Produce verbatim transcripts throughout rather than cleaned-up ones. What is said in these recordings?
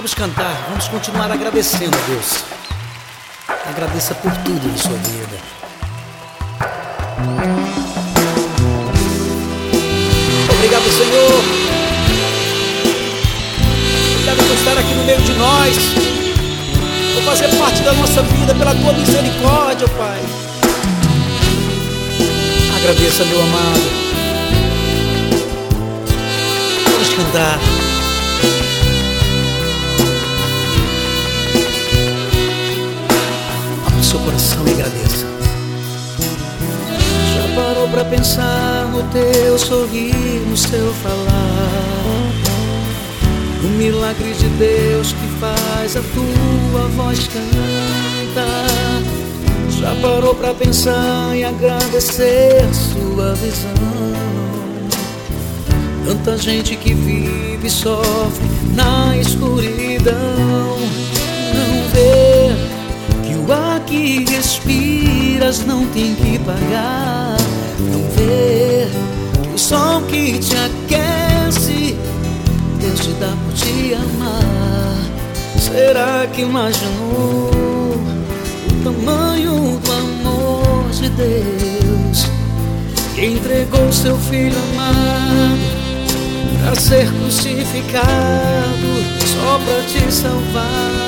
Vamos cantar, vamos continuar agradecendo a Deus. Agradeça por tudo em sua vida. Obrigado, Senhor. Obrigado por estar aqui no meio de nós, por fazer parte da nossa vida pela tua misericórdia, Pai. Agradeça, meu amado. Vamos cantar. Abra o seu coração e agradeça. Já parou pra pensar no teu sorrir, no seu falar, o milagre de Deus que faz a tua voz cantar? Já parou pra pensar e agradecer sua visão? Tanta gente que vive e sofre na escuridão, não vê que o ar que respiras não tem que pagar, não vê que o sol que te aquece Deus te dá por te amar. Será que imaginou o tamanho do amor de Deus, que entregou seu filho amado pra ser crucificado só pra te salvar?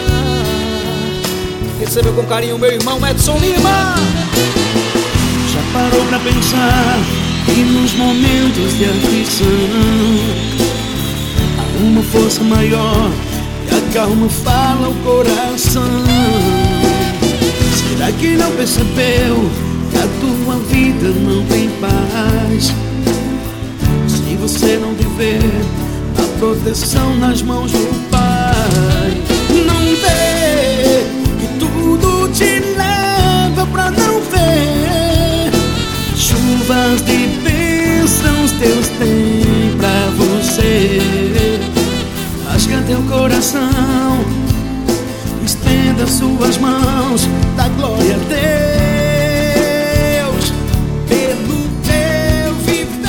Receba com carinho meu irmão Edson Lima. Já parou pra pensar que nos momentos de aflição há uma força maior que acalma, fala o coração? Será que não percebeu que a tua vida não tem paz se você não viver a proteção nas mãos do Pai? Não vê que tudo te leva pra não ver chuvas de bênçãos Deus tem pra você? Rasga teu coração, estenda suas mãos, dá glória a Deus pelo teu viver.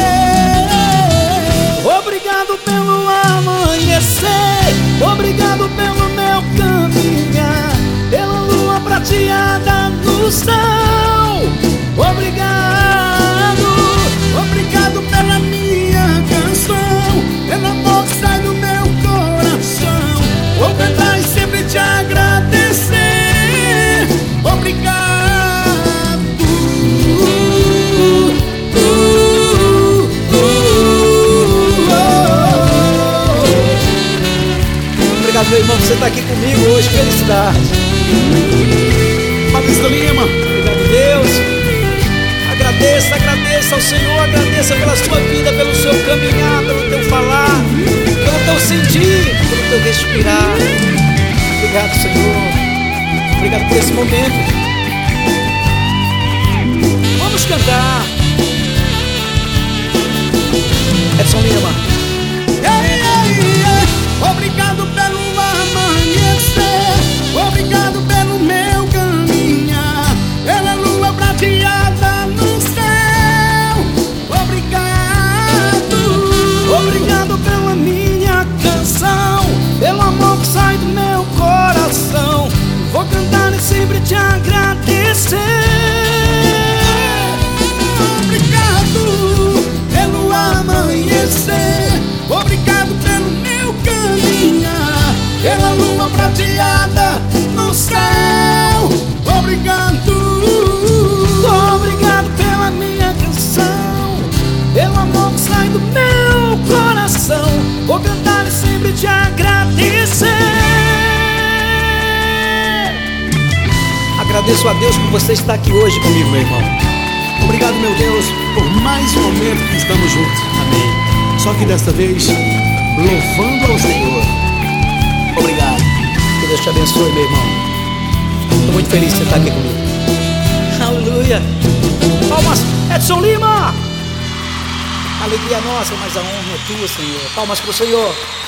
Obrigado pelo amanhecer, obrigado pelo meu caminhar, pela lua prateada no céu. Obrigado, obrigado pela minha canção, pelo amor que sai do meu coração. Vou cantar e sempre te agradecer. Obrigado. Obrigado, meu irmão, por você estar aqui comigo hoje. Felicidade. Fabrício Lima. Obrigado, Deus. Agradeça, agradeça ao Senhor. Agradeça pela sua vida, pelo seu caminhar, pelo teu falar, pelo teu sentir, pelo teu respirar. Obrigado, Senhor. Obrigado por esse momento. Vamos cantar. Edson Lima. Ei, ei, ei. Obrigado pelo amanhecer, obrigado pelo meu caminhar, pela lua prateada no céu. Obrigado, obrigado pela minha canção, pelo amor que sai do meu coração. Vou cantar e sempre te agradecer. Obrigado pelo amanhecer, obrigado pelo meu caminhar, pela lua prateada no céu. Obrigado, obrigado pela minha canção, pelo amor que sai do meu coração. Vou cantar e sempre te agradecer. Agradeço a Deus por você estar aqui hoje comigo, meu irmão. Obrigado, meu Deus, por mais um momento que estamos juntos. Amém. Só que desta vez, louvando ao Senhor. Obrigado. Que Deus te abençoe, meu irmão. Estou muito feliz de você estar aqui comigo. Aleluia. Palmas, Edson Lima. Alegria nossa, mas a honra é tua, Senhor. Palmas para o Senhor.